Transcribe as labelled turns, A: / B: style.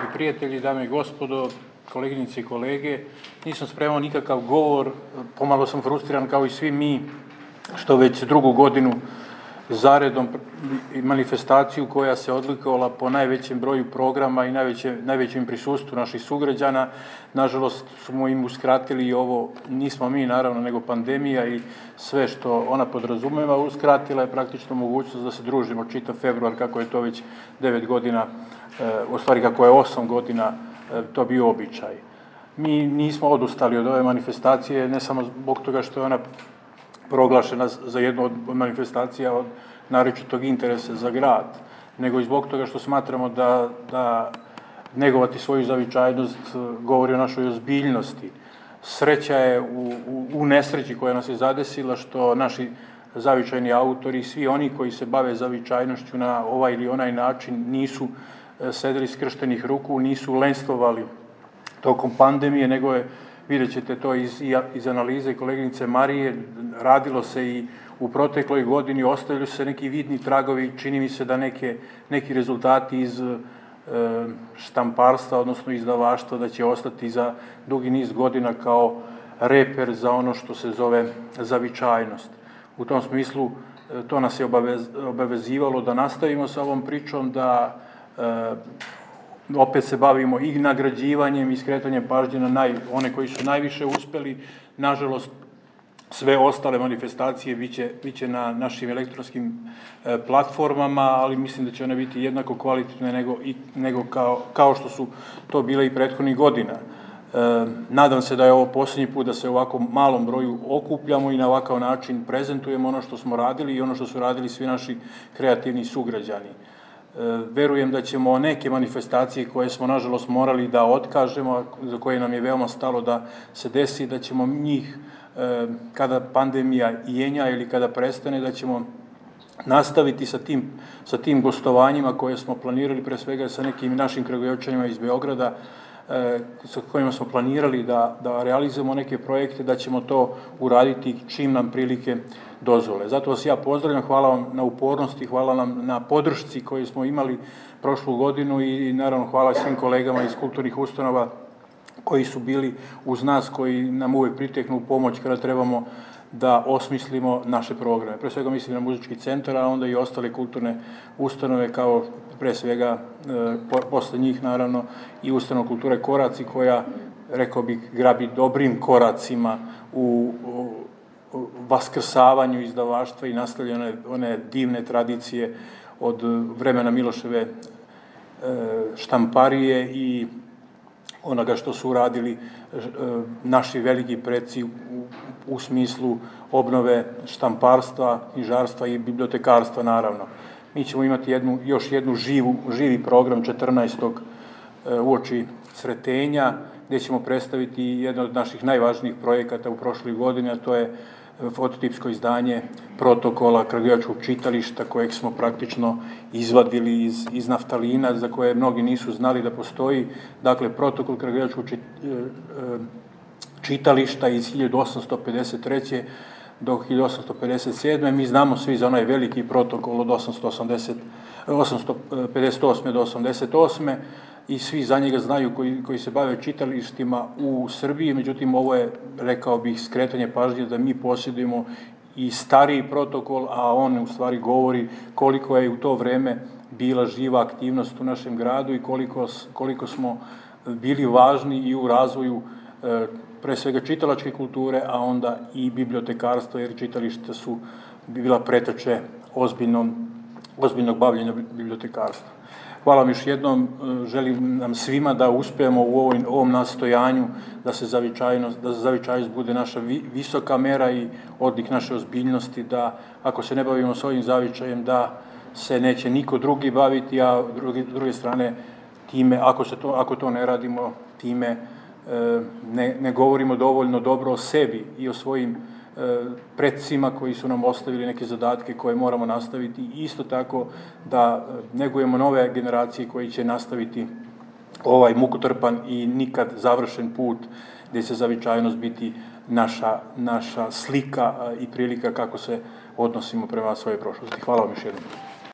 A: prijatelji, dame i gospodo, koleginice i kolege. Nisam spremao nikakav govor, pomalo sam frustriran kao i svi mi, što već drugu godinu zaredom manifestaciju koja se odlikovala po najvećem broju programa i najvećem prisustvu naših sugrađana. Nažalost smo im uskratili i ovo, nismo mi naravno, nego pandemija i sve što ona podrazumeva, uskratila je praktično mogućnost da se družimo čitav februar, kako je to već 9 godina, u stvari kako je 8 godina to bio običaj. Mi nismo odustali od ove manifestacije, ne samo zbog toga što je ona proglašena za jednu od manifestacija od naročitog interesa za grad, nego i zbog toga što smatramo da negovati svoju zavičajnost govori o našoj ozbiljnosti. Sreća je u nesreći koja nas je zadesila što naši zavičajni autori, svi oni koji se bave zavičajnošću na ovaj ili onaj način, nisu sedeli skrštenih ruku, nisu lenstvovali tokom pandemije, nego je, vidjet ćete to iz analize koleginice Marije, radilo se i u protekloj godini, ostavili su se neki vidni tragovi, čini mi se da neki rezultati iz štamparstva, odnosno izdavaštva, da će ostati za dugi niz godina kao reper za ono što se zove zavičajnost. U tom smislu to nas je obavezivalo da nastavimo sa ovom pričom, da opet se bavimo i nagrađivanjem i skretanjem pažnje na one koji su najviše uspeli. Nažalost, sve ostale manifestacije biće na našim elektronskim platformama, ali mislim da će one biti jednako kvalitetne nego kao što su to bile i prethodnih godina. Nadam se da je ovo posljednji put da se u ovako malom broju okupljamo i na ovakav način prezentujemo ono što smo radili i ono što su radili svi naši kreativni sugrađani. Verujem da ćemo neke manifestacije koje smo nažalost morali da otkažemo, za koje nam je veoma stalo da se desi, da ćemo njih kada pandemija jenja ili kada prestane, da ćemo nastaviti sa tim gostovanjima koje smo planirali, pre svega sa nekim našim Kragujevačanima iz Beograda, sa kojima smo planirali da realizujemo neke projekte, da ćemo to uraditi čim nam prilike dozvole. Zato vas ja pozdravljam, hvala vam na upornosti, hvala nam na podršci koju smo imali prošlu godinu i naravno hvala svim kolegama iz kulturnih ustanova koji su bili uz nas, koji nam uvek priteknu u pomoć kada trebamo da osmislimo naše programe. Pre svega mislim na muzički centar, a onda i ostale kulturne ustanove, kao pre svega posle njih naravno i ustanova kulture Koraci, koja, rekao bih, grabi dobrim koracima u vaskrsavanju izdavaštva i nastavljene one divne tradicije od vremena Miloševe štamparije i onoga što su uradili naši veliki preci u smislu obnove štamparstva, knjižarstva i bibliotekarstva, naravno. Mi ćemo imati još jednu živi program 14. uoči Sretenja, gdje ćemo predstaviti jedan od naših najvažnijih projekata u prošloj godini, a to je fototipsko izdanje protokola Kragujevačkog čitališta, kojeg smo praktično izvadili iz naftalina, za koje mnogi nisu znali da postoji. Dakle, protokol Kragujevačkog čitališta iz 1853. do 1857. Mi znamo svi za onaj veliki protokol od 858. do 88. i svi za njega znaju koji se bave čitalištima u Srbiji. Međutim, ovo je, rekao bih, skretanje pažnje da mi posjedujemo i stariji protokol, a on u stvari govori koliko je u to vreme bila živa aktivnost u našem gradu i koliko smo bili važni i u razvoju pre svega čitalačke kulture, a onda i bibliotekarstva, jer čitališta su bila pretače ozbiljnog bavljenja bibliotekarstva. Hvala vam još jednom, želim nam svima da uspijemo u ovom nastojanju da zavičajnost bude naša visoka mera i odlik naše ozbiljnosti, da ako se ne bavimo s ovim zavičajem, da se neće niko drugi baviti, a s druge strane time, ako to ne radimo, time ne govorimo dovoljno dobro o sebi i o svojim predsima koji su nam ostavili neke zadatke koje moramo nastaviti i isto tako da negujemo nove generacije koji će nastaviti ovaj mukotrpan i nikad završen put gdje će zavičajnost biti naša slika i prilika kako se odnosimo prema svojoj prošlosti. Hvala vam još jednom.